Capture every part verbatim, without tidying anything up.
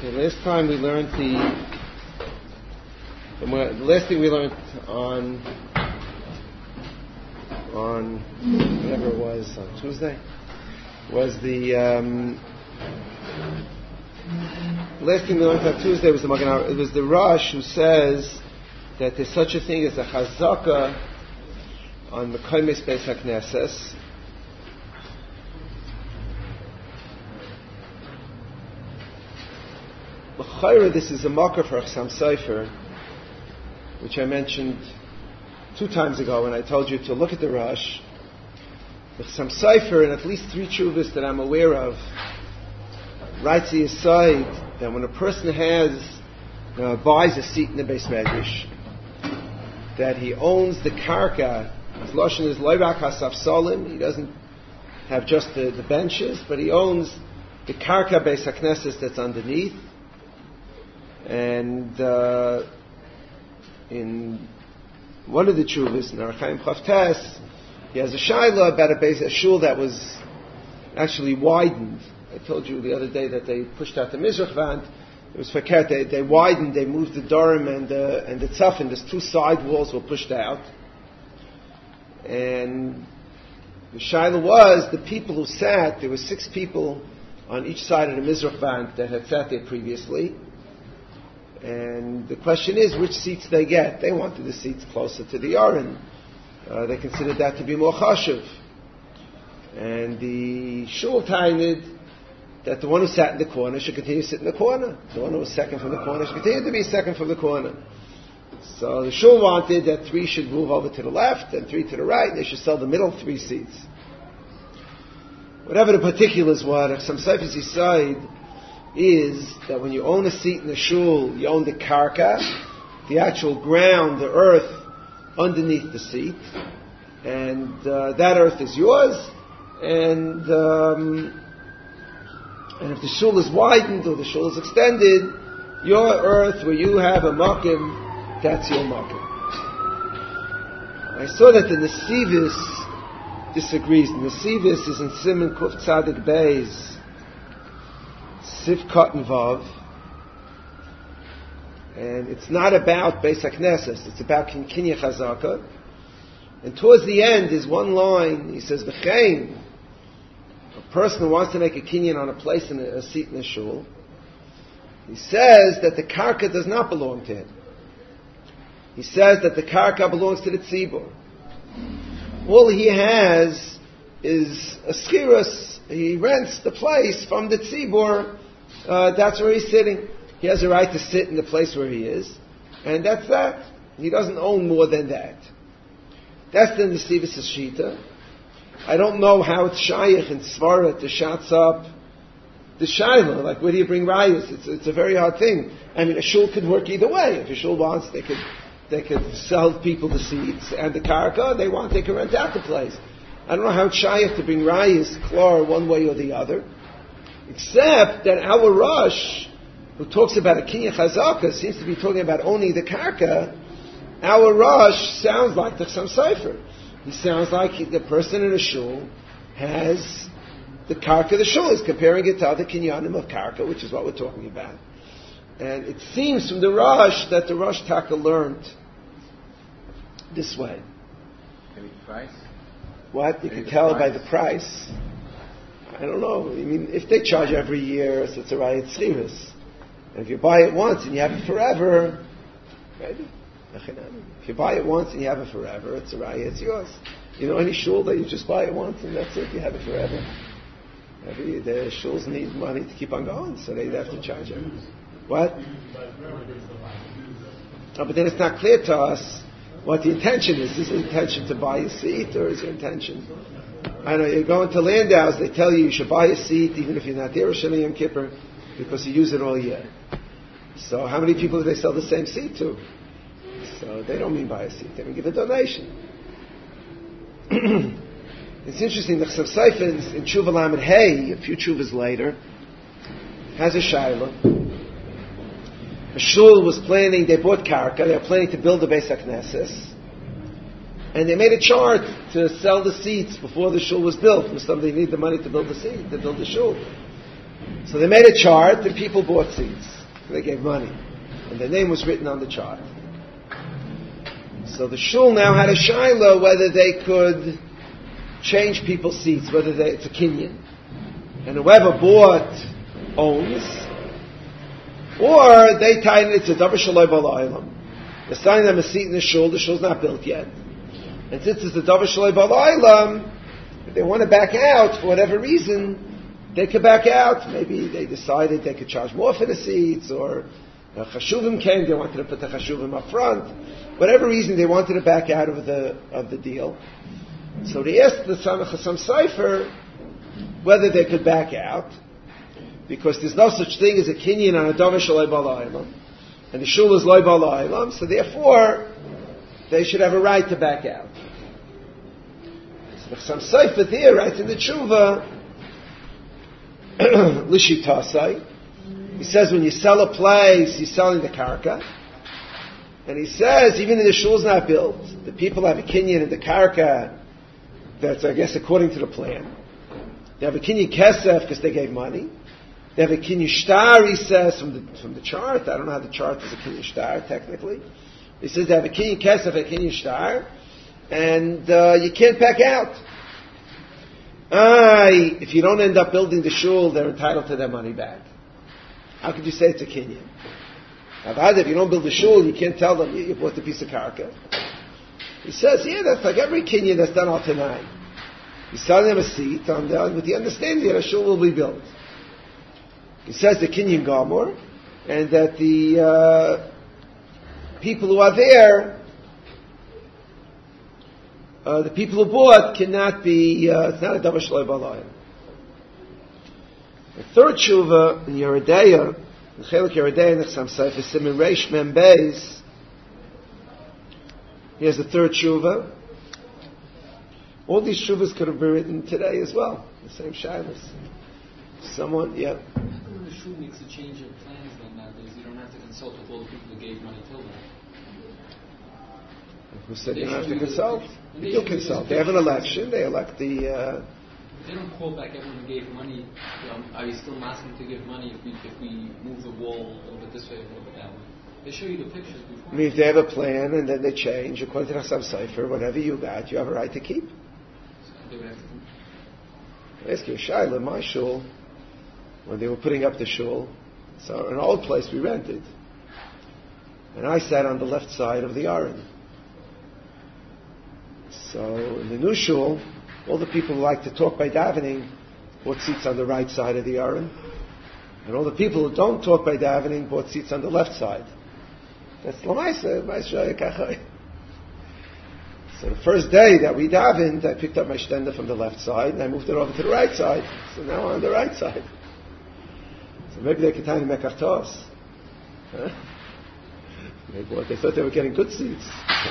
The last time we learned the, the, the last thing we learned on on whatever it was on Tuesday was the um, last thing we learned on Tuesday was the Magen Avraham. It was the Rosh who says that there's such a thing as a chazaka on the Mekomis Beis HaKnesses. L'chayra, this is a marker for Chassam Sofer, which I mentioned two times ago when I told you to look at the Rosh. The Chassam Sofer, in at least three tshuvas that I'm aware of, writes the aside that when a person has uh, buys a seat in the Beis Medrash, that he owns the karka. His lashon is loirak hasafsalim. He doesn't have just the, the benches, but he owns the karka Beis HaKnesses that's underneath. And uh, in one of the tshuvas, in Orach Chaim Chavtes, he has a shaila about a, base, a shul that was actually widened. I told you the other day that they pushed out the Mizrach Vant. It was fakert. They, they widened, they moved the Dorim and the, and the Tzafin. There's two side walls were pushed out. And the shaila was, the people who sat, there were six people on each side of the Mizrach Vant that had sat there previously. And the question is, which seats they get? They wanted the seats closer to the Aron. Uh, they considered that to be more chashuv. And the shul tained that the one who sat in the corner should continue to sit in the corner. The one who was second from the corner should continue to be second from the corner. So the shul wanted that three should move over to the left and three to the right, and they should sell the middle three seats. Whatever the particulars were, some Seif's decide is that when you own a seat in the shul, you own the karka, the actual ground, the earth underneath the seat, and uh, that earth is yours. And um, and if the shul is widened or the shul is extended, your earth where you have a makim, that's your makim. I saw that the Nesivis disagrees. The Nesivis is in Siman Kuf Tzadik Beis, Sif Cotton Vav, and it's not about Beis HaKnesses, it's about Kinkinya Chazaka. And towards the end is one line, he says, V'chein, a person who wants to make a kinyan on a place in a, a seat in a shul, he says that the karka does not belong to him. He says that the karka belongs to the tzibur. All he has is a schirus. He rents the place from the tzibur. Uh, that's where he's sitting. He has a right to sit in the place where he is, and that's that. He doesn't own more than that. That's the Nesivis Shita. I don't know how it's shaykh in Svara to shots up the shaila. Like, where do you bring rayas? It's, it's a very hard thing. I mean, a shul could work either way. If a shul wants, they could they could sell people the seats and the karka. They want, they can rent out the place. I don't know how it's shaykh to bring rayas, klor, one way or the other. Except that our Rosh, who talks about a Kinya Chazaka, seems to be talking about only the karka. Our Rosh sounds like the Chassam Sofer. He sounds like he, the person in a shul has the karka of the shul. He's comparing it to other kinyanim of karka, which is what we're talking about. And it seems from the Rosh that the Rosh Taka learned this way. Maybe the price? What? You Maybe can tell price. by the price. I don't know. I mean, if they charge every year, so it's a rayat tzchiris. And if you buy it once and you have it forever, maybe. If you buy it once and you have it forever, it's a raya, it's yours. You know any shul that you just buy it once and that's it, you have it forever? Every, the shuls need money to keep on going, so they have to charge it. What? Oh, but then it's not clear to us what the intention is. Is the intention to buy a seat, or is your intention? I know, you're going to Landau's, they tell you you should buy a seat even if you're not there Rosh Yom Kippur, because you use it all year. So how many people do they sell the same seat to? So they don't mean buy a seat, they mean give a donation. It's interesting, the Chassam Sofer in Tshuva Lamed Hey, a few Tshuvas later, has a shaila. A shul was planning, they bought karka, they were planning to build a Beis HaKnesses, and they made a chart to sell the seats before the shul was built, because somebody needed the money to build the seat, to build the shul. So they made a chart, and people bought seats. They gave money. And their name was written on the chart. So the shul now had a shaila whether they could change people's seats, whether they, it's a kinyan. And whoever bought owns, or they tie it, it's a davar shaloi b'laylam. They're selling them a seat in the shul, the shul's not built yet. And since it's a davar shaloi b'laylam, if they want to back out for whatever reason, they could back out. Maybe they decided they could charge more for the seats, or the chashuvim came, they wanted to put the chashuvim up front. Whatever reason, they wanted to back out of the of the deal. So they asked the Samech Chassam Sofer whether they could back out, because there's no such thing as a kinyan on a davar shaloi b'laylam, and the shul is loy b'laylam, so therefore they should have a right to back out. So the Chassam Sofer there writes in the tshuva, Lishitasai. He says when you sell a place, you're selling the karka. And he says, even if the shul's not built, the people have a kinyan in the karka that's, I guess, according to the plan. They have a kinyan kesef because they gave money. They have a kinyan shtar, he says, from the, from the chart. I don't know how the chart is a kinyan shtar, technically. He says they have a kinyan kesef, a kinyan shtar, and uh, you can't back out. Aye, if you don't end up building the shul, they're entitled to their money back. How could you say it's a kinyan? If you don't build the shul, you can't tell them you bought the piece of karka. He says, yeah, that's like every kinyan that's done all tonight. He's selling them a seat on the, with the understanding that a shul will be built. He says the kinyan gomor, and that the uh, people who are there, uh, the people who bought cannot be, uh, it's not a davar shaloi b'laylam. The third tshuva in Yeridea, the Chelik Yeridea in the Chassam Sofer, Siman Reish Mem Beis. Here's the third tshuva. All these tshuvas could have been written today as well. The same shilas. Someone, yeah. How come when the shul makes a change of plans then nowadays, you don't have to consult with all the people who gave money till then? Who said you don't have to consult? You do consult. They have an election. They elect the. Uh, They don't call back everyone who gave money. Um, are you still asking to give money if we if we move the wall a little bit this way, a little bit that way? They show you the pictures before. I mean, if they have a plan and then they change, according to the Chassam Sofer, whatever you got, you have a right to keep. So they would have to. I ask you a shayla, my shul, when they were putting up the shul, so an old place we rented, and I sat on the left side of the aron. So in the new shul, all the people who like to talk by davening bought seats on the right side of the aron, and all the people who don't talk by davening bought seats on the left side. That's l'maisa, ma'aseh kachai. So the first day that we davened, I picked up my shtender from the left side and I moved it over to the right side. So now I'm on the right side. So maybe they could tell me mekartos. Huh? Maybe what they thought they were getting good seats.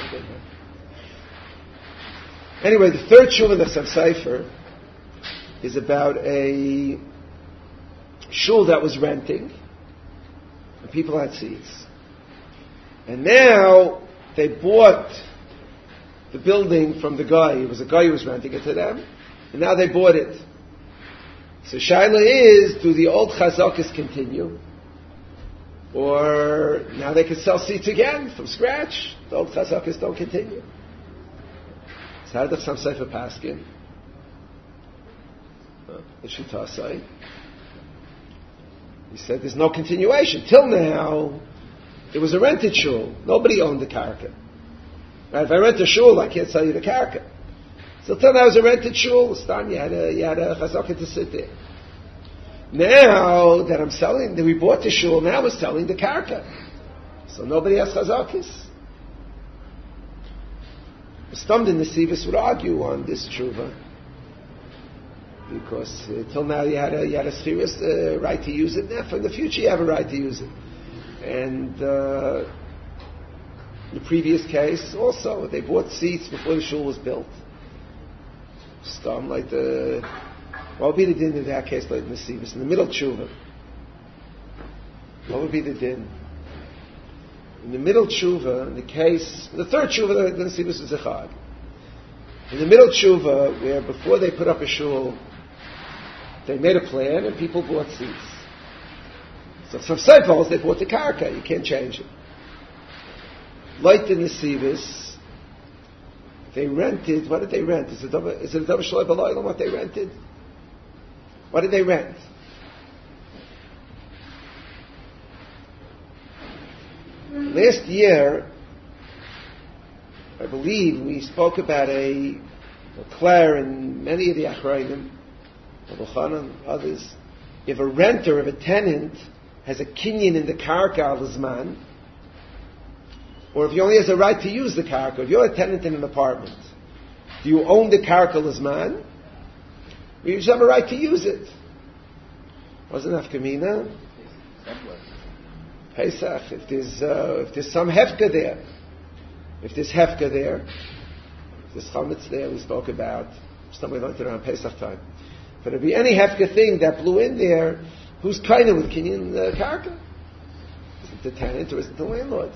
Anyway, the third shul in the Chassam Sofer is about a shul that was renting, and people had seats. And now they bought the building from the guy. It was a guy who was renting it to them, and now they bought it. So shaila is, do the old chazakas continue? Or now they can sell seats again from scratch? The old chazakas don't continue. So how did the Chassam Sofer paskin? The Shita say. He said there's no continuation. Till now, it was a rented shul. Nobody owned the karka. Right? If I rent a shul, I can't sell you the karka. So till now, it was a rented shul. Stan, you had a, you had a chazaka to sit there. Now that I'm selling, that we bought the shul, now we're selling the karka. So nobody has chazakas. Stummed in the Sivis would argue on this tshuva, because uh, till now you had a you had a serious uh, right to use it. Now, for the future, you have a right to use it. And uh, the previous case also, they bought seats before the shul was built. Stum like the what would be the din in that case, like in the Sivis, in the middle tshuva? What would be the din? In the middle tshuva, in the case, the third tshuva, the Nesivus is a chag. In the middle tshuva, where before they put up a shul, they made a plan and people bought seats. So some Seifels, they bought the karka. You can't change it. Light in the Sivis, they rented, what did they rent? Is it a, is it a double shaloi b'layla what they rented? What did they rent? Last year, I believe we spoke about a, a Claire and many of the Achrayim, Abu Chanan, others. If a renter, if a tenant has a kinyan in the karka al zman, or if he only has a right to use the karka, if you're a tenant in an apartment, do you own the karka al zman? Or you just have a right to use it? Wasn't Afkamina? Pesach. If there's uh, if there's some hefka there, if there's hefka there, if there's chametz there, we spoke about. Somebody learned it around Pesach time. But if there be any hefka thing that blew in there, who's kind of with kinyan uh, karka? Is it the tenant or is it the landlord?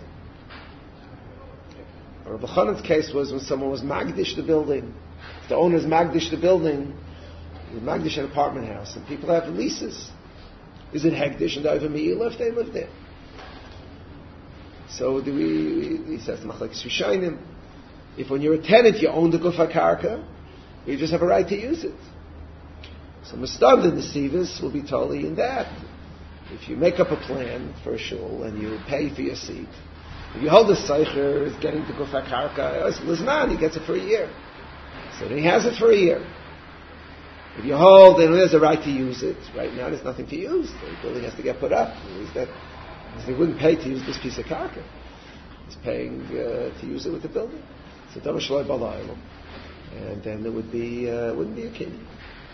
Or Rabbi Chanan's case was when someone was magdish the building. If the owner's magdish the building, magdish an apartment house, and people have leases. Is it hegdish and over me live? They live there. So do we? He says machlekes rishayim. If when you're a tenant you own the gufa karka, you just have a right to use it. So Mustav in the Sivis will be totally in that. If you make up a plan for a shul and you pay for your seat, if you hold the seicher is getting the gufa karka, it's lizman, he gets it for a year. So then he has it for a year. If you hold, then there's a right to use it. Right now there's nothing to use. The building has to get put up. He's got, he wouldn't pay to use this piece of karka. He's paying uh, to use it with the building. So double shaloi b'layla. And then there would be, uh, wouldn't be a kinyan.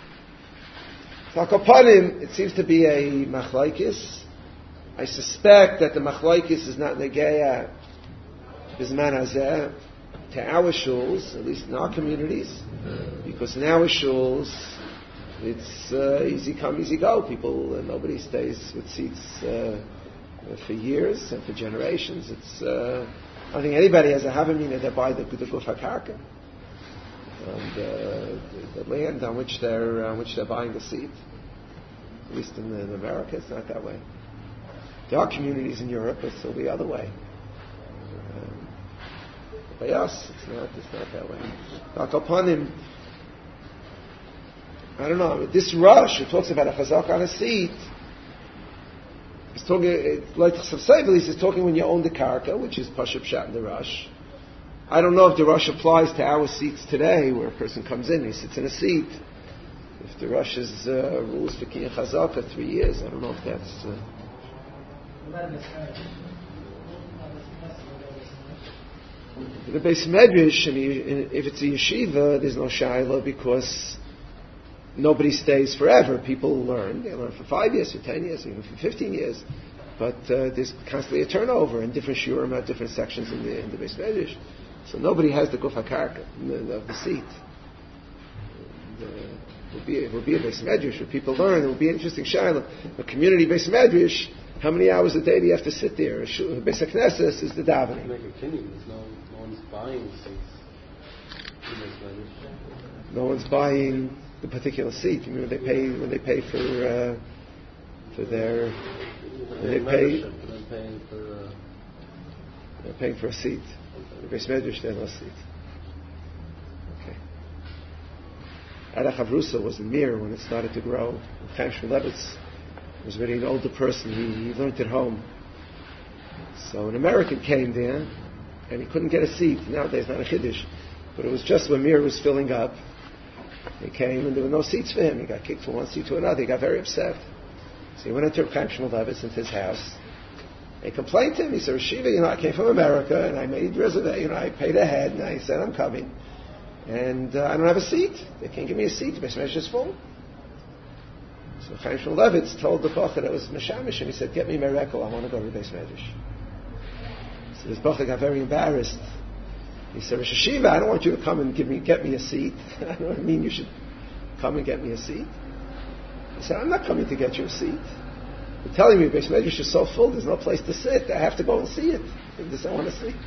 Takopanim, it seems to be a machlaikis. I suspect that the machlaikis is not negeya bizman hazeh to our shuls, at least in our communities, because in our shuls it's uh, easy come, easy go. People, uh, nobody stays with seats uh, for years and for generations. It's uh, I don't think anybody has a havamina that buy the the gufa karka. And uh, the, the land on which they're on which they're buying the seat, at least in, in America, it's not that way. There are communities in Europe, but still the other way. Um, by us, it's not. It's not that way. Like upon him, I don't know. This rush, it talks about a chazak on a seat. It's talking it's like Sefsevelis is talking when you own the karka, which is pashup shat in the rush. I don't know if the rush applies to our seats today, where a person comes in, he sits in a seat. If the rush's uh, rules for kinyan chazak are three years, I don't know if that's. Uh, the Beis Medrash, if it's a yeshiva, there's no shaila because nobody stays forever. People learn; they learn for five years, for ten years, even for fifteen years. But uh, there's constantly a turnover, and different shurim have different sections in the in the Beis Medrash. So nobody has the gufa karka of the seat. And, uh, it will be it will be a Beis Medrash where people learn. It will be an interesting shaila. A community Beis Medrash. How many hours a day do you have to sit there? Beis HaKnesses is the davening. Make a kinyan. There's no, no one's buying seats. No one's buying the particular seat. You mean when they pay when they pay for uh, for their when they pay they're paying for uh, they're paying for a seat. The Beis Medrash they have no seat. Okay. Ada Chavrusa was in Mir when it started to grow. Chaim Shmulevitz was already an older person. He, he learned at home. So an American came there, and he couldn't get a seat. Nowadays, not a chiddush, but it was just when Mir was filling up. He came, and there were no seats for him. He got kicked from one seat to another. He got very upset. So he went into Chaim Shmulevitz into his house. He complained to him. He said, "Shiva, you know, I came from America, and I made reservation. You know, I paid ahead, and I said I'm coming, and uh, I don't have a seat. They can't give me a seat. The Beis Medrash is full." So Chaim Shmulevitz told the Bacha that was Meshamish, and he said, "Get me Merekel, I want to go to the Beis Medrash." So this Bacha got very embarrassed. He said, "Rosh Hashiva, I don't want you to come and give me, get me a seat. I don't mean you should come and get me a seat." He said, "I'm not coming to get you a seat. You're telling me Beis Medrash is so full, there's no place to sit. I have to go and see it. This I want to see."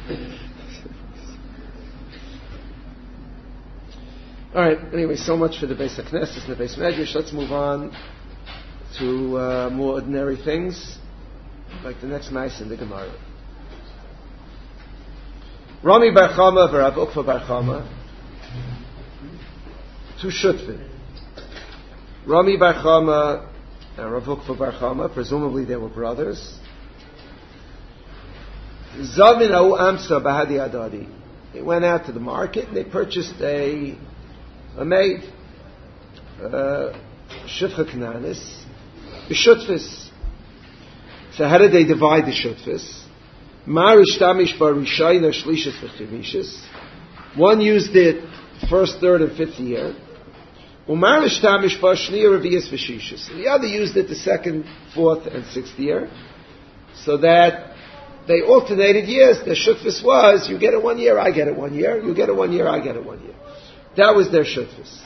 All right. Anyway, so much for the Beis HaKnesses and the Beis Medrash. Let's move on to uh, more ordinary things. like the next nice in the Gemara. Rami Bar Chama v'Rav Ukva Bar Chama, two Shutvim. Rami Bar Chama and Rav Ukva Bar Chama, presumably they were brothers. Zavin Au Amsa Bahadi Adadi. They went out to the market and they purchased a a maid, uh, Shifcha Kananis, B'Shutfis. So how did they divide the Shutfis? Marish Tamish Bar Rishayna Shlishis V'Chivishis. One used it first, third, and fifth year. Umarish Tamish Bar Shniya Revius V'Shishis. The other used it the second, fourth, and sixth year. So that they alternated years. The Shutfis was, you get it one year, I get it one year. You get it one year, I get it one year. That was their Shutfis.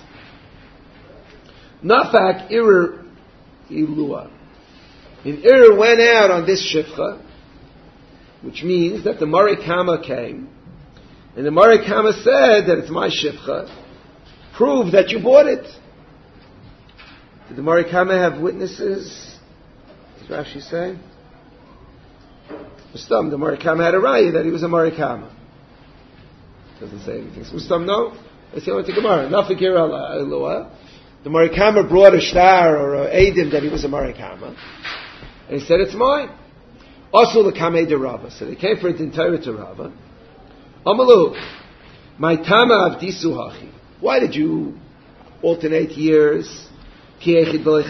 Nafak Irir Ilua. And Irir went out on this Shifcha, which means that the Marikama came, and the Marikama said that it's my Shifcha. Prove that you bought it. Did the Marikama have witnesses? Does Rashi say? Mustam, the Marikama had a raya that he was a Marikama. Doesn't say anything. So Mustam, no. Let's go into Gemara. Nafakir al The Marikama brought a shtar or a edim that he was a Marikama, and he said, it's mine. Also the Kamei de Rava. So they came for it in Torah to Rava. Amalu, my Tama of Disuhachi. Why did you alternate years? So you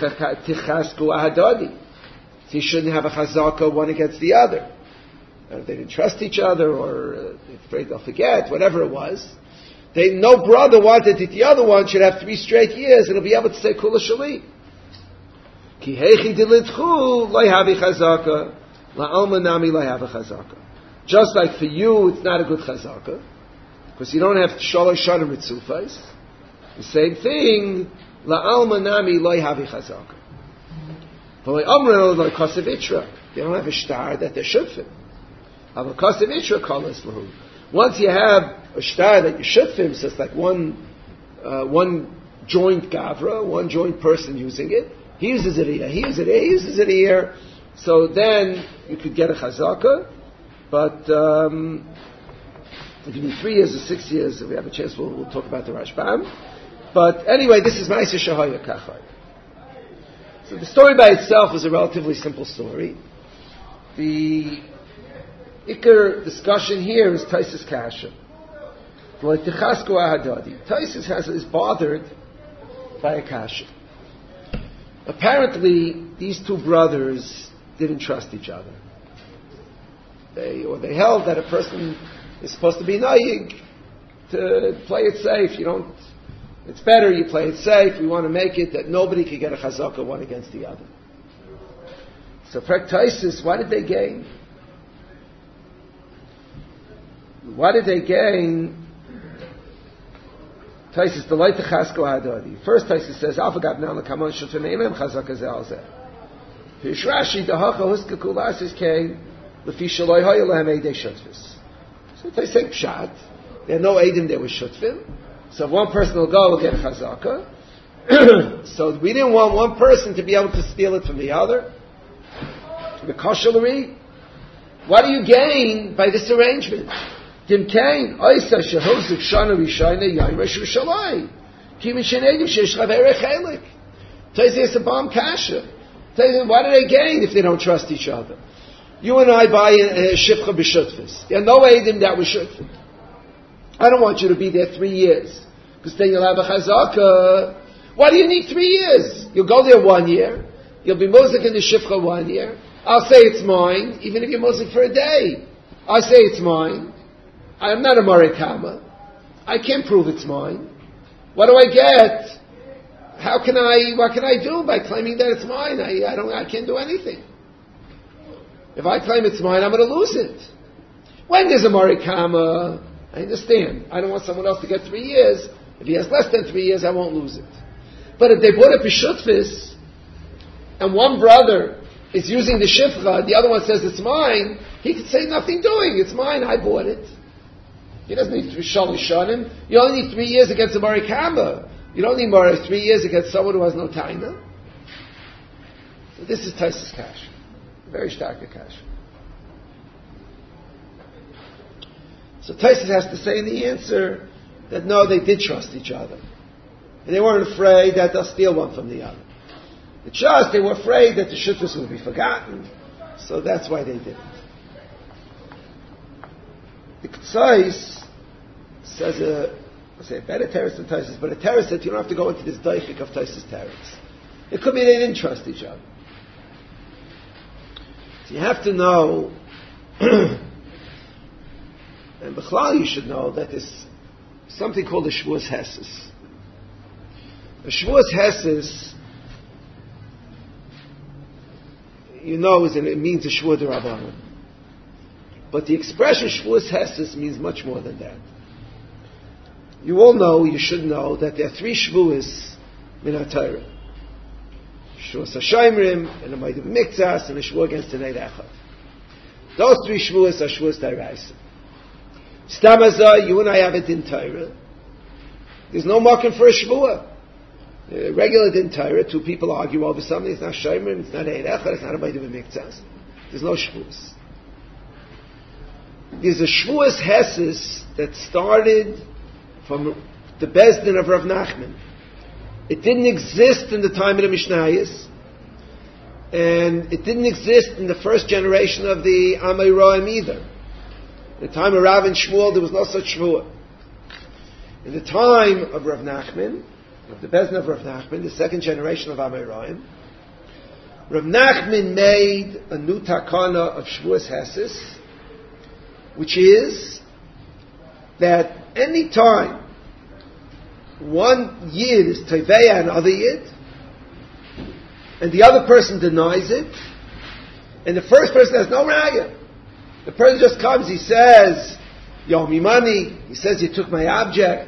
shouldn't have a chazaka one against the other. Uh, they didn't trust each other, or uh, they're afraid they'll forget, whatever it was. They, no brother wanted that the other one should have three straight years and he'll be able to say Kula Shali. Ki heichi dilidchu loy havi chazaka, la'alma nami loy havi chazaka. Just like for you, it's not a good chazaka, because you don't have shalosh shanim ritzufais. The same thing, la'alma nami loy havi chazaka. But amrel loy kasev itra. They don't have a shtar that they're shutfim. Have a kasev itra kalas lahu. Once you have a shtar that you shutfim, so it's like one uh, one joint gavra, one joint person using it. He uses it here, he uses it here, he uses it here. So then you could get a chazaka, but um, it could be three years or six years. If we have a chance, we'll, we'll talk about the Rashbam. But anyway, this is Ma'aseh Shahaya Kachar. So the story by itself is a relatively simple story. The Iker discussion here is Taisus Kasha. Taisus has is bothered by a Kasha. Apparently, these two brothers didn't trust each other. They or they held that a person is supposed to be naig to play it safe. You don't. It's better you play it safe. We want to make it that nobody can get a chazaka one against the other. So, Taisus, why did they gain? Why did they gain? Taisus, the light to chasko hadadi. First, Taisus says, "Alpha gab now lekamon shultaneimem chazaka zelze." Pish Rashi dahacha huska kulasis came lefi shaloi hoya lehem eidei shutfis. So they say pshat. There are no eidim there was shutfim. So if one person will go, we'll get a chazaka. So we didn't want one person to be able to steal it from the other. The koshalari. What do you gain by this arrangement? Dimkain oisa shehozik shana rishayna yayresh rishalai. Kimin sheneidim sheshchav erech elik. Taisus a bomb kasha. Taisus, why do they gain if they don't trust each other? You and I buy a, a shifcha b'shutfis. There are no eidim that was shutfim. I don't want you to be there three years, because then you'll have a chazaka. Why do you need three years? You'll go there one year. You'll be mozik in the shifcha one year. I'll say it's mine, even if you're mozik for a day. I say it's mine. I'm not a marikama. I can't prove it's mine. What do I get? How can I? What can I do by claiming that it's mine? I, I don't. I can't do anything. If I claim it's mine, I'm going to lose it. When there's a marikama, I understand. I don't want someone else to get three years. If he has less than three years, I won't lose it. But if they bought a b'shutfis, and one brother is using the shifcha, the other one says it's mine, he could say nothing doing. It's mine. I bought it. He doesn't need shalosh shanim. You only need three years against a marikama. You don't need more three years against someone who has no taina. So this is Taisus Kash. very stark kasha. So Taisus has to say in the answer that no, they did trust each other. And they weren't afraid that they'll steal one from the other. The trust, they were afraid that the shutras would be forgotten. So that's why they didn't. The Ktsais says a, I say a better terrace than Taisus, but a terrace that you don't have to go into this daifik of Taisus terrace. It could be they didn't trust each other. So you have to know, and B'chlal you should know, that there's something called a Shavuos Heses. A Shavuos Heses, you know, is, it means a Shavuot D'Rabbanan. But the expression Shavuos Heses means much more than that. You all know, you should know, that there are three Shavuos in our Torah. Shavuos HaShomrim, and a Moed Mikzas, and a Shavuot against the Neid Echad. Those three Shavuos are Shavuos D'Oraisa. Stam Hazah, you and I have it in Torah. There's no marking for a Shavuot. Uh, regular din Torah, two people argue over something, it's not Shomrim, it's not Neid Echad, it's not a Moed Mikzas. There's no Shavuos. There's a Shavuos Heses that started from the Bezdin of Rav Nachman. It didn't exist in the time of the Mishnayos, and it didn't exist in the first generation of the Amei Roim either. In the time of Rav and Shmuel, there was no such Shavuot. In the time of Rav Nachman, of the Bezdin of Rav Nachman, the second generation of Amei Roim, Rav Nachman made a new takana of Shavuos Heses, which is that any time one yid is teveya another yid, and the other person denies it, and the first person has no raya. The person just comes, he says, "You owe me money." He says, "You took my object."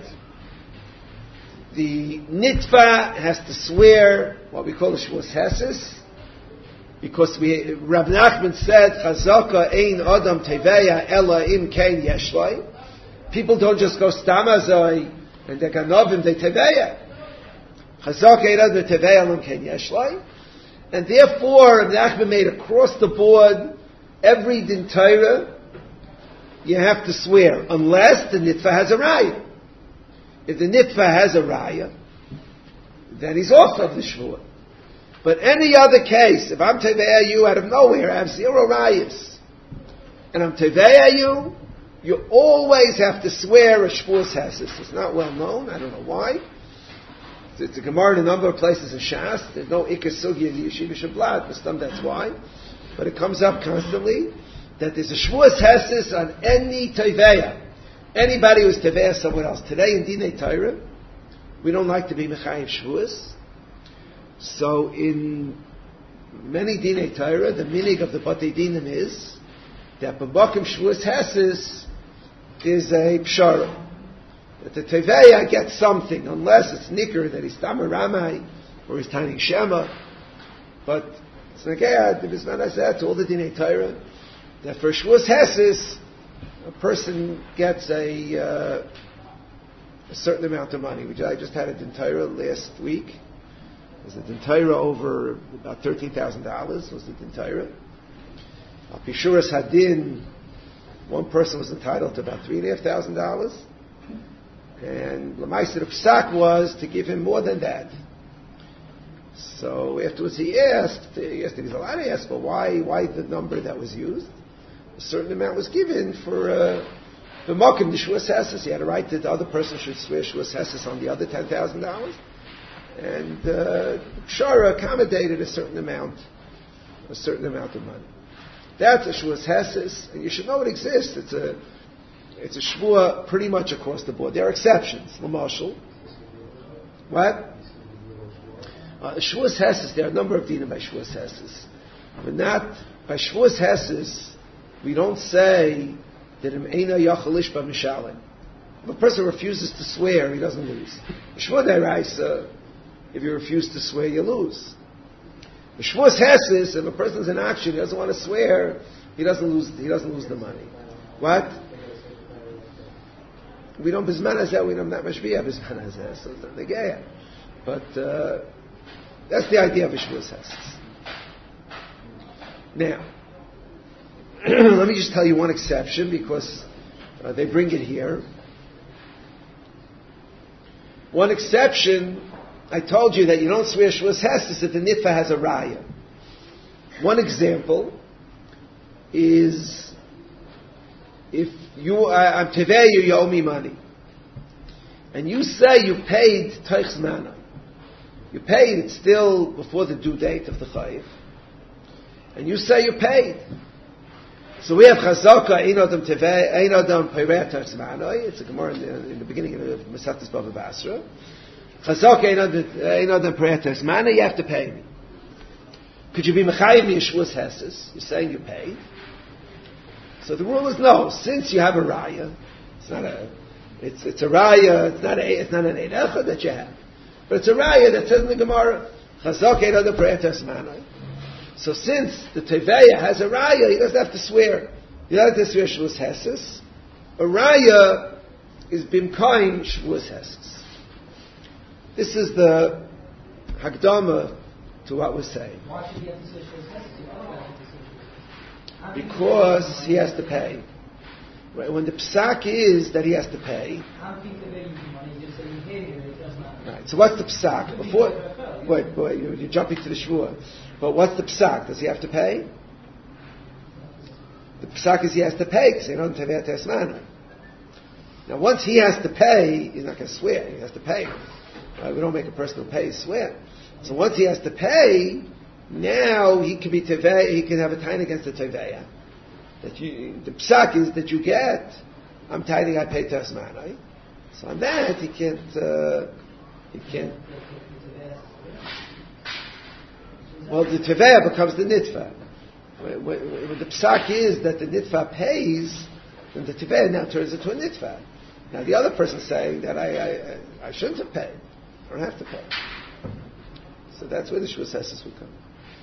The nitva has to swear what we call the Shavuos Heses, because we Rav Nachman said, "Chazaka ein adam teveya ela im kein yeshlai." People don't just go stam hazai and they ganovim they teveya. Chazaka ein adam teveya elam kein yeshlai, and therefore Rav Nachman made across the board every din Torah you have to swear unless the nitva has a raya. If the nitva has a raya, then he's off of the shvuah. But any other case, if I'm teveya you out of nowhere, I have zero rayas, and I'm teveya you, you always have to swear a Shavuos Heses. It's not well known, I don't know why. It's, it's a Gemara in a number of places in Shas. There's no Ikar Sugi in the Yeshiva Shabbat, but some that's why. But it comes up constantly that there's a Shavuos Heses on any teveya. Anybody who's teveya somewhere else. Today in Dinei Torah, we don't like to be Mechayiv Shavuos. So in many Dinei Torah, the meaning of the Batei Dinim is that B'Bakim Shavuos Heses is a Pshara. That the Teveya gets something, unless it's Nikr, that he's Tamer Ramai, or he's Tani Shema. But it's Negea, the Bisman Hazeh, to all the Dinei Torah, that for Shavuos Heses, a person gets a, uh, a certain amount of money. Which I just had a Din Torah last week. Was the Din Torah over about thirteen thousand dollars, was the Din Torah. Al Pishuras Hadin, one person was entitled to about three and a half thousand dollars. And Lamaisa the Psak was to give him more than that. So afterwards he asked, he asked, he's allowed to ask, but why, why the number that was used? A certain amount was given for uh, the Mokim, the Shavuos Heses. He had a right that the other person should swear Shavuos Heses on the other ten thousand dollars. And uh, Shara accommodated a certain amount, a certain amount of money. That's a Shavuos Heses, and you should know it exists. It's a, it's a Shavuah pretty much across the board. There are exceptions. L'mashal. What? Uh, Shavuos Heses, there are a number of dinim by Shavuos Heses. But not, by Shavuos Heses, we don't say that im eina yachalish ba mishalim. If a person refuses to swear, he doesn't lose. Shavuot D'Oraisa, if you refuse to swear, you lose. The Shavuos Heses, if a person's in action, he doesn't want to swear, he doesn't lose. He doesn't lose the money. What? We don't bisman hazeh. We don't that much via bisman hazeh. So it's not negaya. But uh, that's the idea of a Shavuos Heses. Now, Let me just tell you one exception because uh, they bring it here. One exception, I told you that you don't swear Shavuos Hesses if the nitfa has a raya. One example is if you, I, I'm tevei you, you owe me money. And you say you paid Teich's Mana. You paid, it's still before the due date of the Chayiv. And you say you paid. So we have Chazaka, Ein Adam Tevei, Ein Adam Peireh Teich's Mana. It's a Gemara in the, in the beginning of Masechtas Bava Basra. Chazaka, Ein Adam Peireh Teich's Mana, you have to pay me. Could you be Mechayiv me Shavuos Hesses? You're saying you paid. So the rule is no. Since you have a raya, it's not a, it's it's a raya. It's not a, it's not an eidecha that you have, but it's a raya that says in the Gemara, Chazak Ein Adam Peireh Teich's Mana. So since the teveya has a raya, he doesn't have to swear. He doesn't have to swear Shavuos Hesses. A raya is bimkaim Shavuos Hesses. This is the Hakdama to what we're saying. Why should he have to say Shavuos Hesses? Because he has to pay. Right? When the psak is that he has to pay. Right. So what's the psak? Before, wait, wait, you're, you're jumping to the shvua. But what's the psak? Does he have to pay? The psak is he has to pay because he don't have Tevei Teich's Mana. Now, once he has to pay, he's not going to swear. He has to pay. Right? We don't make a person who pays swear. So once he has to pay. Now he can be tevei. He can have a tine against the teveya. That you, the psak is that you get. I'm tining. I pay Teich's Mana. So on that he can't. Uh, he can't. Well, the teveya becomes the nitfa. When, when, when the psak is that the nitfa pays, then the teveya now turns into a nitfa. Now the other person saying that I I, I shouldn't have paid. I don't have to pay. So that's where the Shavuos Hesses would come.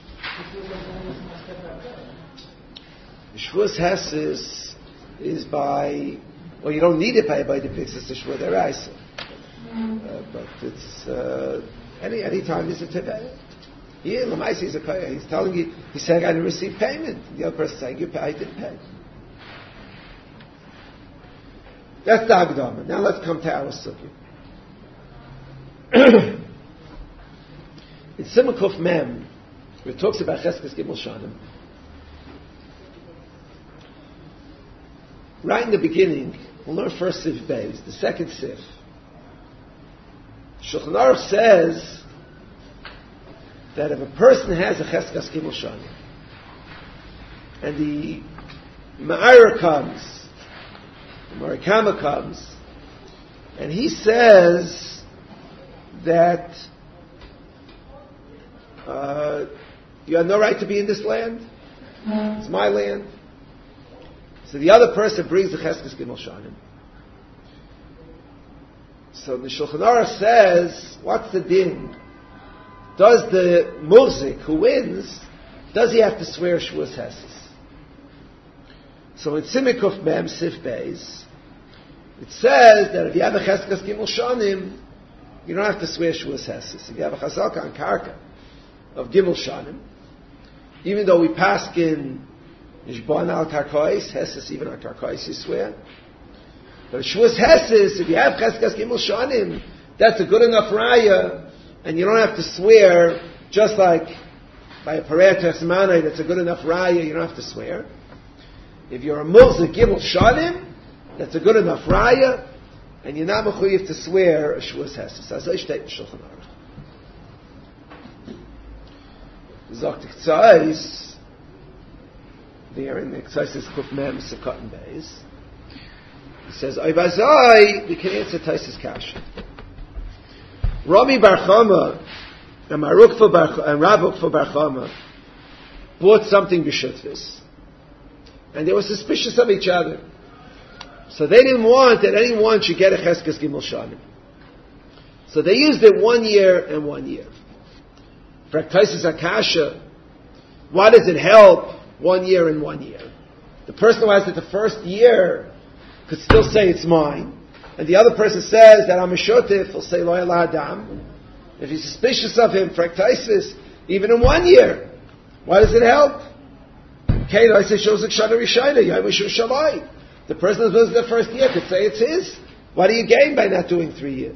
The Shavuos Hesses is by, well, you don't need it by by the fix. It's the Shavuos Deraisa, uh, but it's uh, any any time is a tevei. Here, Lamaisi is a pay. He's telling you, he's saying I didn't receive payment. The other person saying you pay, I didn't pay. That's the Hagdama. Now let's come to our sugya. In Simon Kuf Mem, where it talks about Cheskes Gimel Shanim, right in the beginning, we'll learn first Sif Beis, the second Sif. Shulchan Aruch says that if a person has a Cheskes Gimel Shanim, and the Ma'ira comes, the Marikama comes, and he says that Uh, you have no right to be in this land. It's my land. So the other person brings the Cheskes Gimel Shanim. So the Shulchan Aruch says, what's the din? Does the Murzik who wins, does he have to swear Shavuos Hesses? So in Simikuf Mem Sif Beis, it says that if you have a Cheskes Gimel Shanim, you don't have to swear Shavuos Hesses. If you have a Chazaka on Karka of Gimel Shanim, even though we pass in Nishban al Karkois, Hesses even on Karkois you swear. But Shavuos Hesses, if you have Cheskes Gimel Shanim, that's a good enough raya, and you don't have to swear, just like by a Peireh Teich's Mana, that's a good enough raya, you don't have to swear. If you're a Murzik Gimel Shanim, that's a good enough raya, and you're not mechuyev to swear a Shavuos Hesses. As I state in Shulchan Aruch. Zok Tzais, there in the Tzais is Kuf Mem Sekot and Beis. He says, Oy Bazai, we can answer Taisis Kasha. Rami Bar Chama and Marukfa Bar and Rabukfa Bar Chama bought something b'shutvis, and they were suspicious of each other. So they didn't want that anyone should get a Cheskes Gimel Shanim. So they used it one year and one year. Taisis Akasha, why does it help one year and one year? The person who has it the first year could still say it's mine, and the other person says that I'm a shotif, will say lo el adam. If he's suspicious of him, Taisis, even in one year, why does it help? Kena, I say Shozak Shana Rishayna, Yom Shalai. The person who's the first year could say it's his. What do you gain by not doing three years?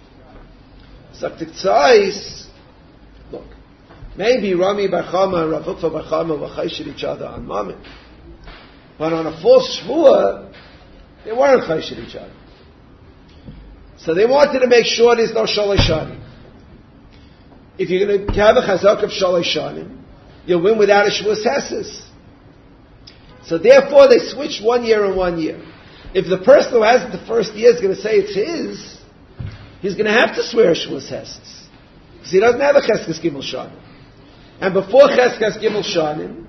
Saktik Tzais, look, maybe Rami Bar Chama and Rav Ukva Bar Chama were chayshir each other on Mammon. But on a false Shvuah, they weren't chayshir each other. So they wanted to make sure there's no Shalai Shanim. If you're going to have a chazak of Shalai Shanim, you'll win without a Shvuah Sesses. So therefore they switched one year and one year. If the person who has it the first year is going to say it's his, he's going to have to swear a Shvuah Sesses. Because he doesn't have a Cheskes Gimel Shanim. And before Cheskes Gimel Shanim,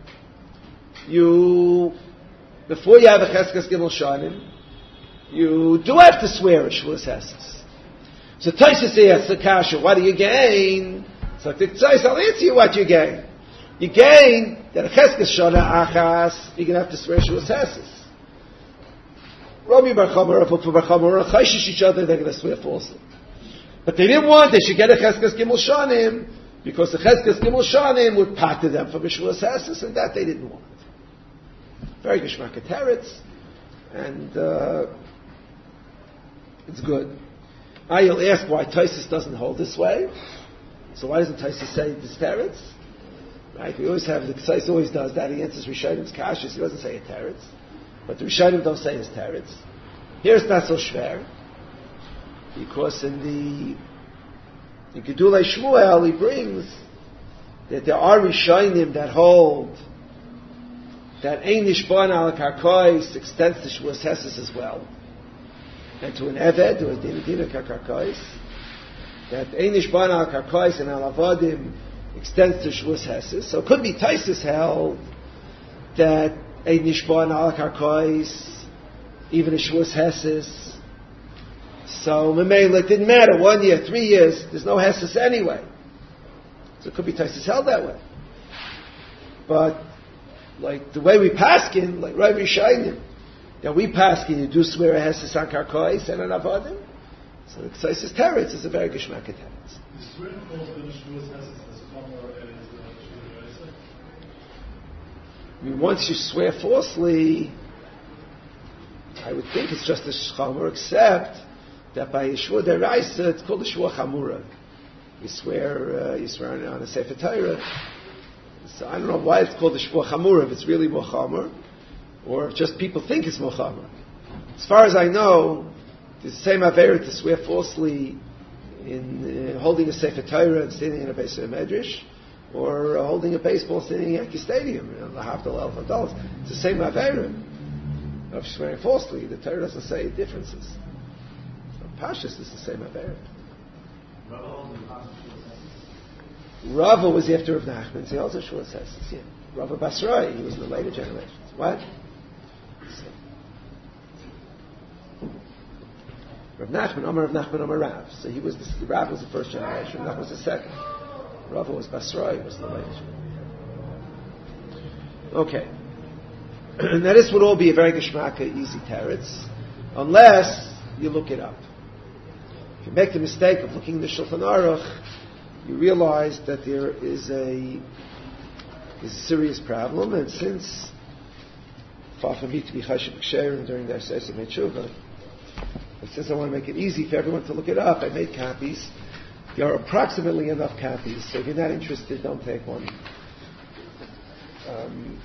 you, before you have a Cheskes Gimel Shanim, you do have to swear a Shvuah Sesses. So Taisa says, Sakasha, what do you gain? So I'll answer you what you gain. You gain that a Cheskes Shana Achas, you're going to have to swear Shvuah Sesses. Rami Bar Chama, Rav Ukva Bar Chama, are chayshish each other, they're going to swear falsely. But they didn't want, they should get a Cheskes Gimel Shanim, because the Cheskes Gimel Shanim would pater them from Shvuah Sesses, and that they didn't want. Very Geshmak Teretz, and uh, it's good. Now you'll ask why Taisus doesn't hold this way. So why doesn't Taisus say this Teretz? Right? We always have, the Ksais always does that. He answers Rishayim's Kashis. He doesn't say a Teretz. But the Rishayim don't say his Teretz. Here it's not so schwer. Because in the, in Gedulei Shmuel, he brings that there are Rishayim that hold that Ein Nishban al Karkois extends to Shvuah Sesses as well. And to an Eved, or a Dinadina Karkois, that Ein Nishban al Karkois and al Avadim extends to Shvuah Sesses. So it could be Taisus held that Ein Nishban al Karkois, even a Shvuah Sesses. So Memela, it didn't matter, one year, three years, there's no Hesses anyway. So it could be Taisus held that way. But like the way we paskin, like Rav Rishayim, that we paskin, you do swear a Hesses on Karkois and an Avadim. So the Ksaisis Teretz is a very Geshmak Teretz. The swearing falls in Shvuah Sesses as Chomer and Shvuah Reisa. I mean, once you swear falsely, I would think it's just a Chomer, except that by Shvuah Deraisa, it's called a Shvuah Chamura. You swear, uh, you swear on a Sefer Torah. So I don't know why it's called a Shvuah Chamura, if it's really Mochamer, or if just people think it's Mochamer. As far as I know, it's the same Aveira to swear falsely in uh, holding a Sefer Torah and standing in a base of a Medrash, or uh, holding a baseball standing in Yankee Stadium, you know, the half dollar, half dollars. It's the same Aveira of swearing falsely. The Torah doesn't say differences. So Pashas is the same Aveira. Rava was after Rav Nachman, so he also Shvuah Sesses. Yeah. Rava Basrai, he was in the later generations. What? So. Rav Nachman, Amar Rav Nachman, Amar Rav. So he was the, Rav was the first generation, Rav was the second. Rava was Basrai, was the later generation. Okay. Now this would all be a very Geshmaka, easy teretz, unless you look it up. If you make the mistake of looking in the Shulchan Aruch, you realize that there is a, is a serious problem, and since far from me to be chashiv b'ksherim during the Ashes of Metshuva, but since I want to make it easy for everyone to look it up, I made copies. There are approximately enough copies, so if you're not interested, don't take one. Um,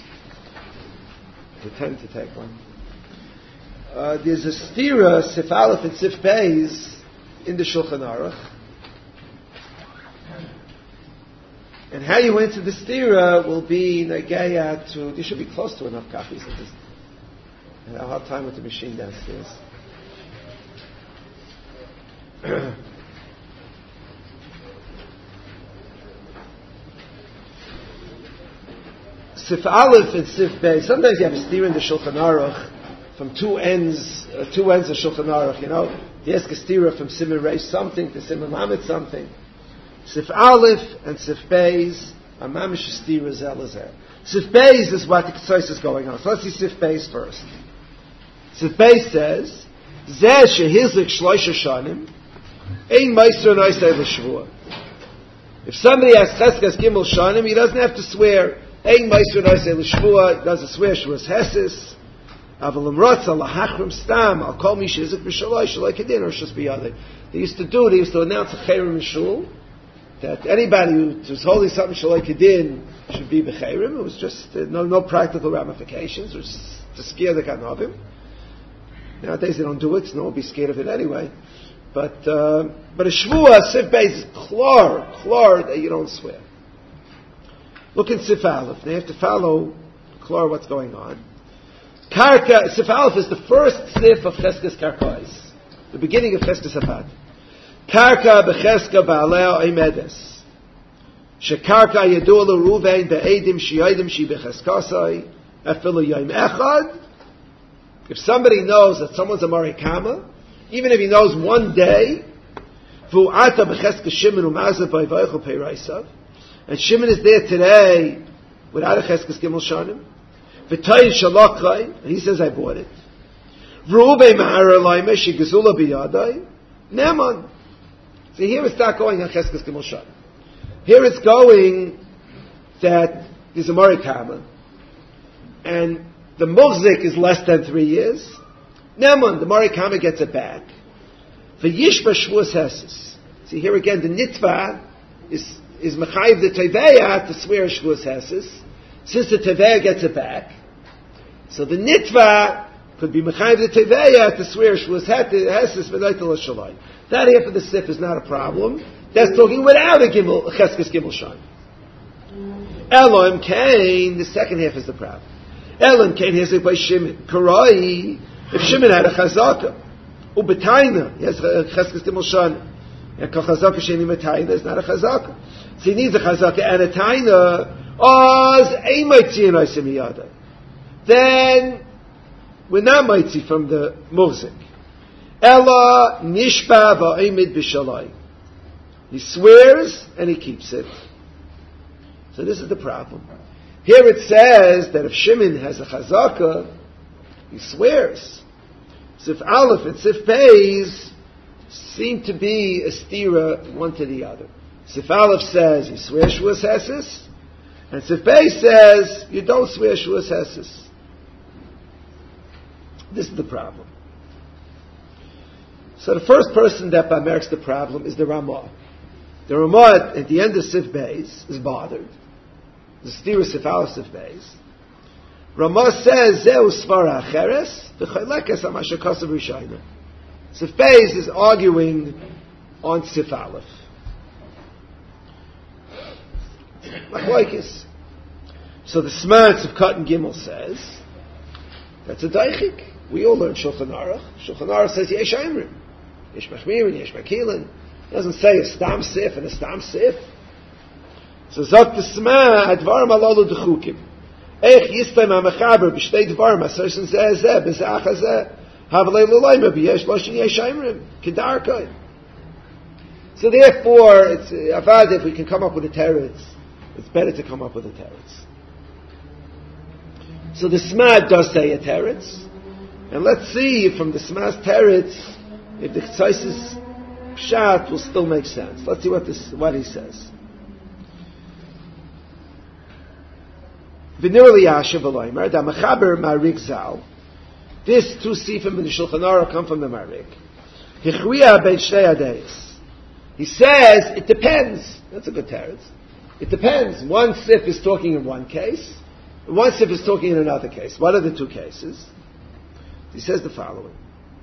pretend to take one. Uh, there's a stira, Sif Aleph and Sif Beis, in the Shulchan Aruch. And how you enter the stira will be Nagaya to, there should be close to enough copies of this. And I'll have time with the machine downstairs. Sif Aleph and Sif Beis. Sometimes you have a stira in the Shulchan Aruch from two ends, uh, two ends of Shulchan Aruch, you know. You ask a stira from Simon Reish something to Simon Lamed something. Sif Aleph and Sif Beis are mamish stira zelazer. Sif Beis is what the Ksais is going on. So let's see Sif Beis first. Sif Beis says, Zeh shehizlik shloisha shanim, ein meiser noisei l'shvua. If somebody has cheskes gimel shanim, he doesn't have to swear Ein Meiser Noisei L'Shvua, doesn't swear Shvuas Hesis. Avalim Rotza Lahachrim Stam, I'll call me Shizik B'Shalai, Shalai Kedin, or Shus B'Yadai. They used to do, they used to announce a Chayrim Shul, that anybody who was holding something Shalai Kedin should be B'Chayrim. It was just uh, no, no practical ramifications. It was to scare the Ganavim. Nowadays they don't do it, so no one will be scared of it anyway. But uh, but a Shvua, Sif Beis, is Klor, Klor, that you don't swear. Look in Sif Aleph. They have to follow Klor what's going on. Karka, Sif Aleph is the first Sif of Cheskes Karkais, the beginning of Cheskes Abad. Karka b'cheska ba'alea oimedes. Shekarka yedua l'ruvein be'edim shi'oidim shi b'cheskasai afilu yom echad. If somebody knows that someone's a marikama, even if he knows one day, v'u'ata b'cheska Shimon u'mazav b'ayvaychu peiraisav, and Shimon is there today without a cheskes gimel shanim, v'tayin shalakrai, and he says, I bought it. V'ruvein ma'ara laime shigazula b'yadai, neman. See, here it's not going on cheskes gimel shanim. Here it's going that there's a marikama, and the muhzik is less than three years. Neman, the marikama gets it back. V'yishba shvuas hesis. See, here again, the nitva is is mechayiv the teveya to swear shvuas hesis, since the teveya gets it back. So the nitva could be mechayiv the teveya to swear shvuas hesis v'naitel shalai. That half of the sif is not a problem. That's talking without a gimel, a cheskes gimel shan. Elohim Kain, the second half is the problem. Elohim Kain has it by Shimon. Karai, if Shimon had a chazaka, ubetaina, he has a cheskes gimel shan. And kol chazaka sheni metaina is not a chazaka. So he needs a chazaka and a taina. Oz ein maitzi and oisim yada. Then we're not maitzi from the muhzik. Ella nishba va'imid b'shalai. He swears and he keeps it. So this is the problem. Here it says that if Shimon has a chazaka, he swears. Sif Aleph and Sif Beis seem to be a stira one to the other. Sif Aleph says you swear shvuas hesis, and Sif Beis says you don't swear shvuas hesis. This is the problem. So the first person that merks the problem is the Ramah. The Ramah at the end of Sif Beis is bothered. The stira Sif Aleph Sif Beis. Ramah says Zeu svara acheres v'cholekes amasha kasav rishayna. Sif Beis is arguing on Sif Aleph. Machlokes. So the Smarts of Cotton Gimel says that's a daichik. We all learn Shulchan Aruch. Shulchan Aruch says yesh aimrim, yesh machmirin, yesh makilin. It doesn't say a stam sif and a stam sif. So zok the Sma advarim alalu dechukim. Eich yistem ha'mechaber b'shtei dvarim asarsin zeh zeh b'zeh achazeh havalei l'layma b'yesh loshin yesh aimrim kedarkai. So therefore, it's avad if we can come up with a teretz, it's better to come up with a teretz. So the Sma does say a teretz, and let's see from the Sma's teretz if the Chtzaisis pshat will still make sense. Let's see what this what he says. V'nirli yashav v'loimer da mechaber marik zal. This two sifim in the Shulchan Aruch come from the marik. Hichriya ben shnei adayis. He says it depends. That's a good teretz. It depends. One sif is talking in one case, one sif is talking in another case. What are the two cases? He says the following.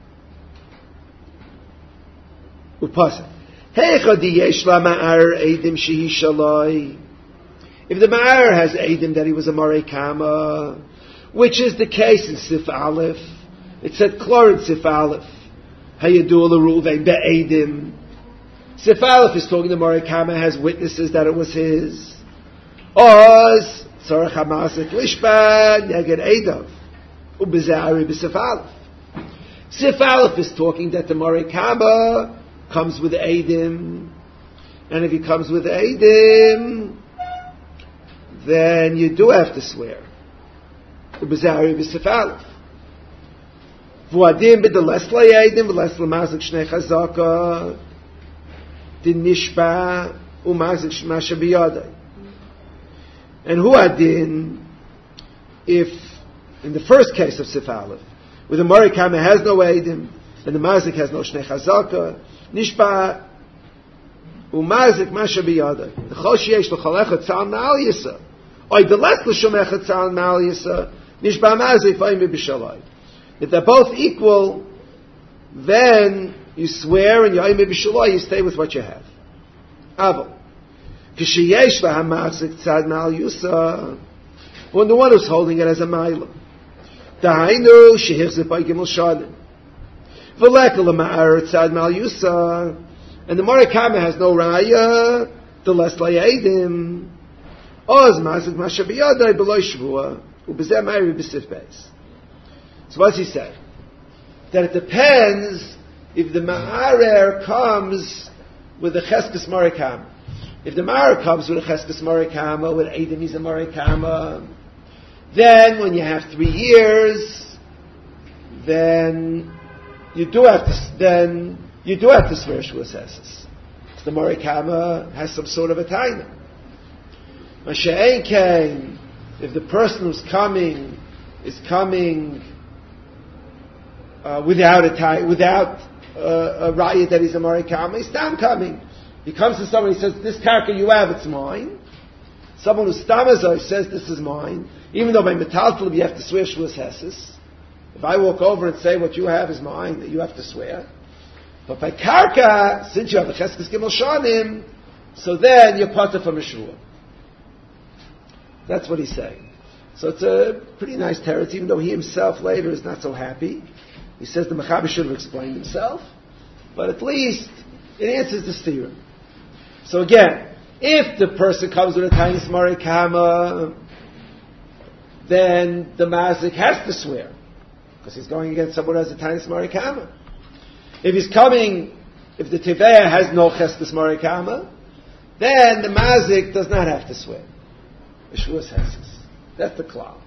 Upasa. Heichadi yesh la ma'ar eidim shehi shalai. If the ma'ar has eidim that he was a marei kama, which is the case in Sif Aleph, it said klor in Sif Aleph. Hayadu l'ruvein be'eidim. Sif Aleph is talking the marei kama has witnesses that it was his. Oz tzarech hamasik lishba neged eidav. Ubezari b'Sif Aleph. Sif Aleph is talking that the marei kama comes with eidim, and if he comes with eidim, then you do have to swear. Ubezari b'Sif Aleph. V'adim b'deles la'eidim v'les l'mazik shnei chazaka din nishba u'mazik shmasha b'yadai. And hu adin, if in the first case of Sif Aleph, where the Morikama has no Eidim, and the Mazik has no Shnei Chazaka, Nishba umazik masha biyada. The chol sheyesh l'chol echad tzal ma'al yisa. Oy the less l'shom echad tzal ma'al yisa, nishba mazik v'ayim b'shalai. If they're both equal, then you swear and you're b'shalai, you stay with what you have. Aval. Kisheyesh v'hamazik tzad ma'al yisa. When the one who's holding it as a ma'ila. Dahainu shehirzik by gimel shalim. V'lekel l'ma'ar tzad ma'al yisa. And the Morikama has no raya, the less layadim. Oz mazik masha biyadai beloy shvua, ubezeh ma'iri b'sif beis. So what's he say? That it depends if the ma'arer comes with a cheskes Morikama. If the ma'arer comes with a cheskes Morikama, with eidim is a Morikama, then when you have three years, then you do have to, then you do have to swear Shavuos Esses. The Morikama has some sort of a taina. Masha'en came, if the person who's coming is coming uh, without a taina, without uh, a raya that he's a Morikama, he's not coming. He comes to someone, he says, this karka you have, it's mine. Someone who's stamazoi says, this is mine. Even though by metaltal you have to swear Shavuos Esses. If I walk over and say what you have is mine, you have to swear. But by karka, since you have a cheskes gimel shanim, so then you're part from a shua. That's what he's saying. So it's a pretty nice teretz, even though he himself later is not so happy. He says the Mechaber should have explained himself, but at least it answers the stira. So again, if the person comes with a tiny Morikama, then the mazik has to swear, because he's going against someone who has a tiny Morikama. If he's coming, if the Teveya has no cheskes Morikama, then the mazik does not have to swear. The Shavuos Esses. That's the klal.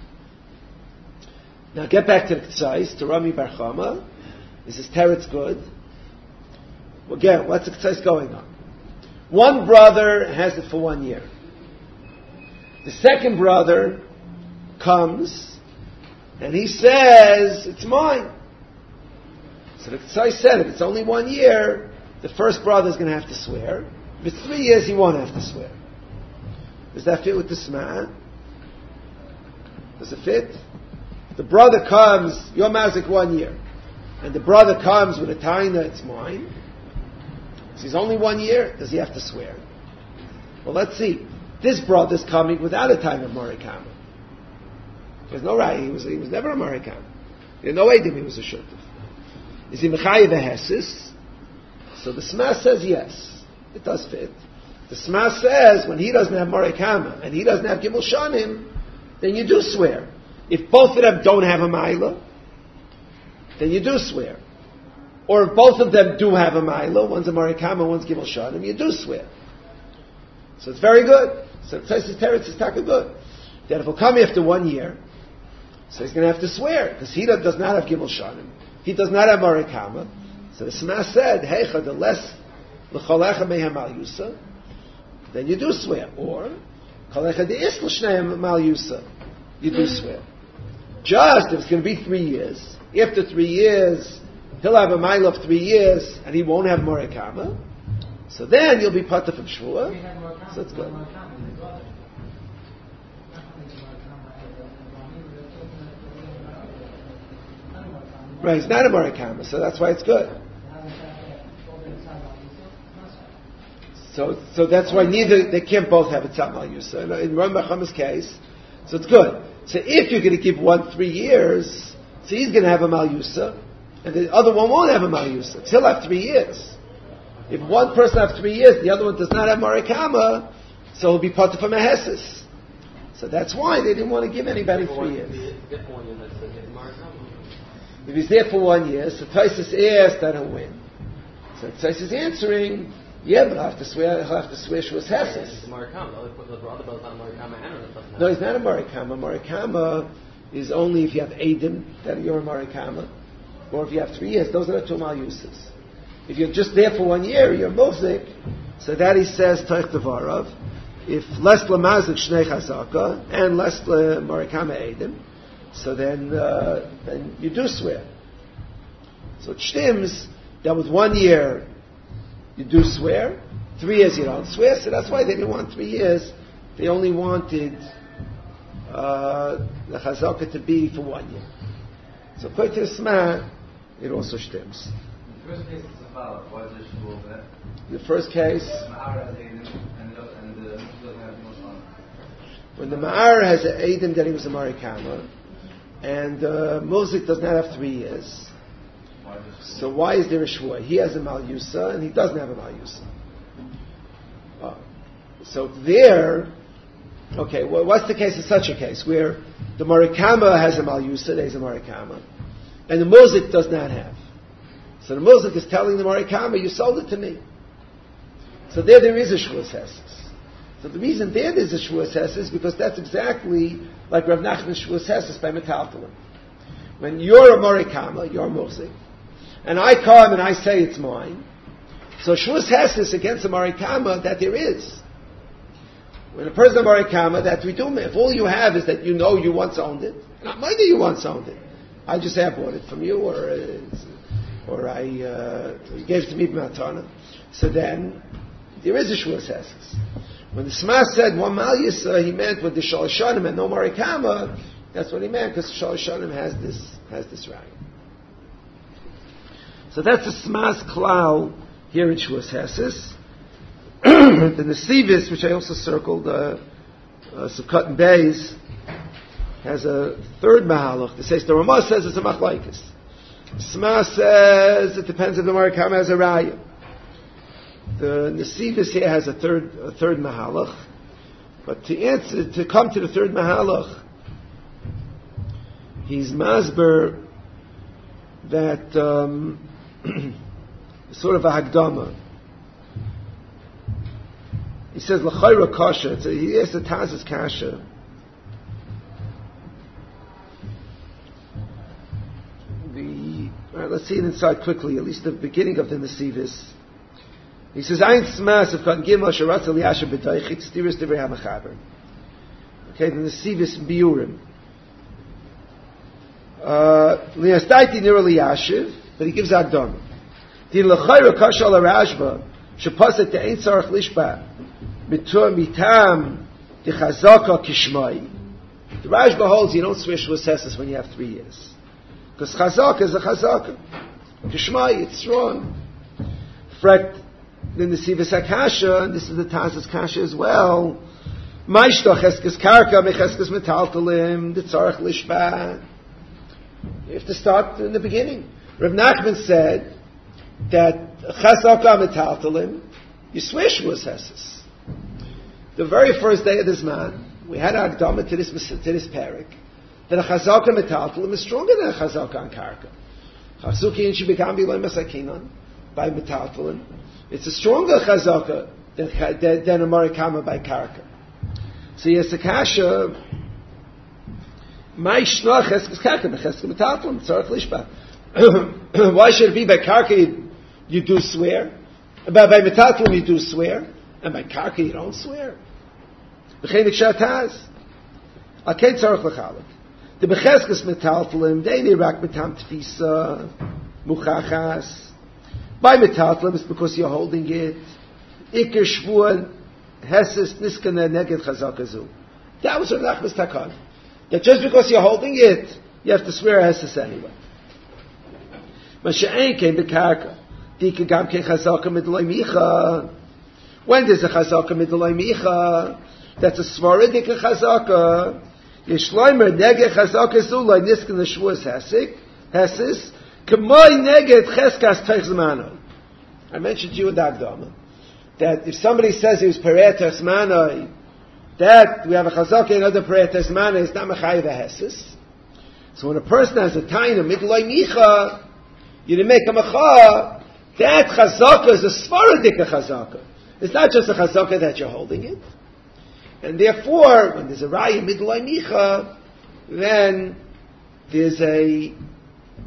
Now get back to the K'tzais, to Rami Bar Chama. Is his teretz good? Well, again, what's the K'tzais going on? One brother has it for one year. The second brother comes and he says, it's mine. So the K'tzai said, if it's only one year, the first brother is going to have to swear. If it's three years, he won't have to swear. Does that fit with the Sma? Does it fit? The brother comes, you're mazik one year, and the brother comes with a taina, it's mine. So he's only one year, does he have to swear? Well, let's see. This brother's coming without a taina of Morikama. There's no right, he was, he was never a Morikama. There's no way that he was a shurtif. Is he mechayev hesis? So the Sma says yes, it does fit. The Sma says when he doesn't have Morikama and he doesn't have Gimel Shanim, then you do swear. If both of them don't have a Maila, then you do swear. Or if both of them do have a Maila, one's a Morikama, one's Gimel Shanim, you do swear. So it's very good. So it says his teretz is taka good. That if he'll come after one year, so he's going to have to swear because he does not have Gimel Shanim. He does not have Morikama. So the Sma said, Heicha, the less l'cholecha mehem al yusa, then you do swear. Or, cholecha de is l'shneim mal yusa, you do swear. Just if it's going to be three years, after three years, he'll have a mile of three years, and he won't have Morikama, so then you'll be part of Shvua. So it's good. Right, he's not a Morikama, so that's why it's good. So, so that's why neither, they can't both have a Tzad Mal Yusa. In Ram Bachama's case, so it's good. So if you're going to keep one three years, so he's going to have a Mal Yusa, and the other one won't have a Mal Yusa. He'll have three years. If one person has three years, the other one does not have Morikama, so he'll be part of a Mehesis. So that's why they didn't want to give anybody three years. If he's there for one year, so Taisus asked that he'll win. So Taisus is answering, yeah, but I'll have to swear, he'll have to swear Shavuos Esses. No, he's not a Morikama. Morikama is only if you have Eidim, that you're a Morikama, or if you have three years. Those are the two Mal Yusas. If you're just there for one year, you're Mozik, so that he says, Toich Devarav, if less lemazik shnei chazaka and less marikama edim, so then uh, then you do swear. So it shtims that with one year you do swear, three years you don't swear. So that's why they didn't want three years. They only wanted uh, the chazaka to be for one year. So according to the Sma, it also shtims. The first case is a foul. Why is there shvuah there? The first case, when the Ma'ar has an Eidim that he was a Marikama, and uh, Mozik does not have three years, so why is there a Shvuah? He has a Mal-Yusa, and he doesn't have a Mal-Yusa. Uh, so there, okay, well, what's the case in such a case, where the Marikama has a Mal-Yusa, there's a Marikama, and the Mozik does not have. So the Mozik is telling the Marikama, you sold it to me. So there, there is a Shvuas Hesses. So the reason there there's a Shvuas Hesses is because that's exactly like Rav Nachman's Shvuas Hesses by Metaltalim. When you're a Morikama, you're a Mozik, and I come and I say it's mine, so Shvuas Hesses against a Morikama that there is. When a person is a Morikama, that we do, if all you have is that you know you once owned it, not mind that you once owned it. I just say I bought it from you, or uh, or I uh, you gave it to me from Matana. So then there is a Shvuas Hesses. When the Sma said one Mal Yisa, he meant with the Shalosh Shanim and no Marikama. That's what he meant, because Shalosh Shanim has this has this right. So that's the Sma's klal here in Shvuas Hesses. The Nesivis, which I also circled, uh, uh, Sukkot and Beis, has a third mahalach. The says the Ramah says it's a machlaikas. Sma says it depends if the Marikama has a raya. The Nesivis here has a third a third mahalach, but to answer to come to the third mahalach, he's masber that um, sort of a hagdama. He says l'chayra kasha. It's a, he asks the Taz's kasha. The all right, let's see it inside quickly. At least the beginning of the Nesivis. He says, "Ein smas of kan gimel sharatz liyasher b'taychit stiris divrei hamachaber." Okay, the Nesivis biurim. Liyastaiti nira liyashiv, but he gives agdom. Di l'chayra kasha la rashba shepaset te'ein tzarich lishba mitur mitam di chazaka kishmai. The Rashba holds you don't swear Shvuas Hesses when you have three years, because chazaka is a chazaka. Kishmai, it's strong. Fret. Then the Nesivis HaKasha, and this is the Taz's Kasha as well. Ma'ishto cheskes karka mecheskes metaltalim, the tzarech lishba. You have to start in the beginning. Rav Nachman said that chazaka metaltalim, you swear Shvuas Hesses. The very first day of this man, we had our Agdama to this, to this parak, that a chazaka metaltalim is stronger than a chazaka on karka. Chasuki and shibikam biloy masakinon, by metaltalim. It's a stronger chazaka than, than, than a marikama by karka. So yes, the kasha, my shnach cheskes karka, becheskes metaltalim, tzarech lishba. Why should it be by karka you, you do swear? By, by metaltalim you do swear, and by karka you don't swear. B'chein ikshataz. Alkein tzarech l'chalak. The becheskes metaltalim, they need rak metam tfisa, muchachas. By metaltalim, it's because you're holding it. Iker shvuah hesses niskana neged chazakazu. That was Rav Nachman's takan. That just because you're holding it, you have to swear hesses anyway. Masha'en came bekarka. Dika gam ken chazaka midloi micha. When there's a chazaka midloi micha, that's a svaridik chazaka. Yeshloimer neged chazakazu loy niskana shvuah hesik hesses. I mentioned to you in Dagdama that if somebody says he was Peretas Manoi, that we have a Chazaka and other Peretas Manoi, it's not Mechayiv Hesses. So when a person has a Taina, Midloi Micha, you didn't make a Mecha, that Chazaka is a Svaradika Chazaka. It's not just a Chazaka that you're holding it. And therefore, when there's a Raya Midloi Micha, then there's a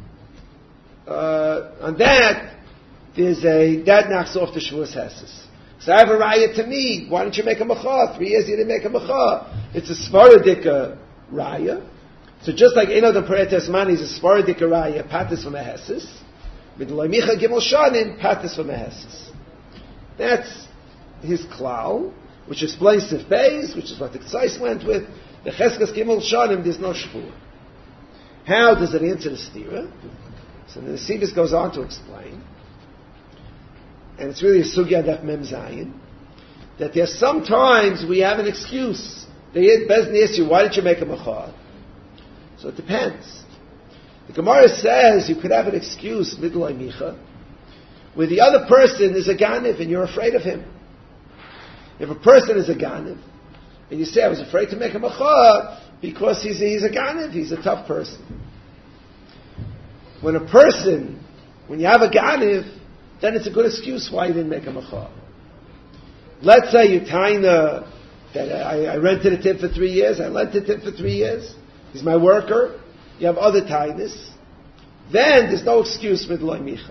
Uh, on that, there's a, that knocks off the Shvuas Hesses. So I have a raya to me. Why don't you make a macha? Three years you didn't make a macha. It's a svaradika raya. So just like Eno the Paretes Mani is a svaradika raya, patis from a hesis. Midloi Micha Gimel Shanim, patis from a hesis. That's his klal, which explains Sif Beis, which is what the Tzais went with. The Cheskas Gimel Shanim, there's no shvur. How does it answer the stira? So the Nesivos goes on to explain, and it's really a sugya daf mem zayin, that there's sometimes we have an excuse. The Bezdin asks you, why did you make a machar? So it depends. The Gemara says you could have an excuse, midlai micha, where the other person is a ganiv and you're afraid of him. If a person is a ganiv, and you say, I was afraid to make a machar because he's a, he's a ganiv, he's a tough person. When a person, when you have a ganiv, then it's a good excuse why you didn't make a machar. Let's say you're taina, that I, I rented a tip for three years, I lent a tip for three years, he's my worker, you have other tainas, then there's no excuse midloi micha.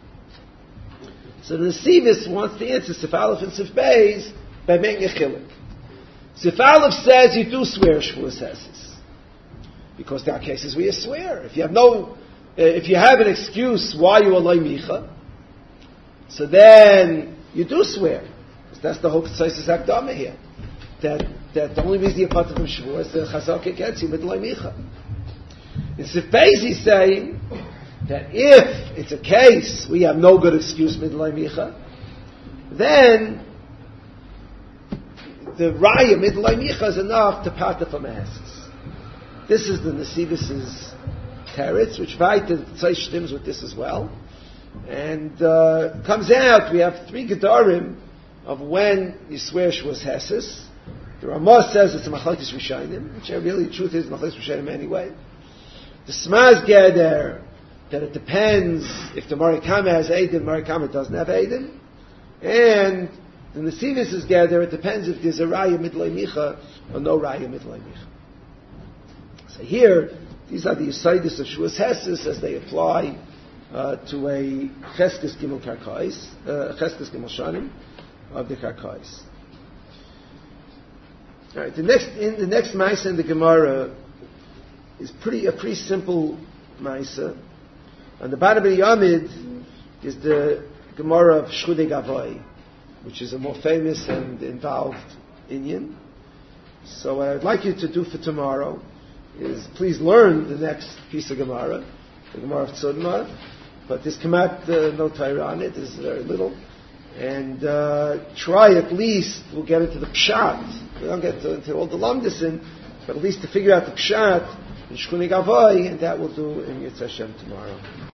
So the Nesivos wants to answer Sif Aleph and Sif Beis by making a chilik. Sif Aleph says you do swear Shavuos Heses, because there are cases where you swear. If you have no, uh, if you have an excuse why you are loy micha, so then you do swear. That's the whole Tzaisis Hakdama here. That that the only reason you're part of Shavuos is the Chazaka gets you with loy micha. In Sif Beis he's saying that if it's a case we have no good excuse with loy micha, then the raya mid loy micha is enough to pata from a heses. This is the Nesivos' teretz, which weiter Tzaish stims with this as well. And uh, comes out, we have three gedarim of when you swear Shavuos Heses. The Ramah says it's a Machlokes Rishonim, which really the truth is Machlokes Rishonim anyway. The Smaz Geder, that it depends if the Marikama has Eidim, Marikama doesn't have Eidim. And the Nesivos is Geder, it depends if there's a Raya Midloi Micha or no Raya Midloi Micha. So here, these are the Yesodis of Shavuos Heses as they apply Uh, to a Cheskes Gimel Karkais, uh, Cheskes Gimel Shanim of the Karkais. All right, the next in the next Maisa in the Gemara is pretty a pretty simple Maisa. On the bottom of the Yamid is the Gemara of Shchudei Gavai, which is a more famous and involved Inyan. So what I'd like you to do for tomorrow is please learn the next piece of Gemara, the Gemara of Tzudma. But this Kamat uh, no Torah on it, this is very little. And uh, try at least, we'll get into the Pshat. We don't get to, into all the Lamdisin, but at least to figure out the Pshat in Shchudei Gavai, and that we'll do in Yitzhak Hashem tomorrow.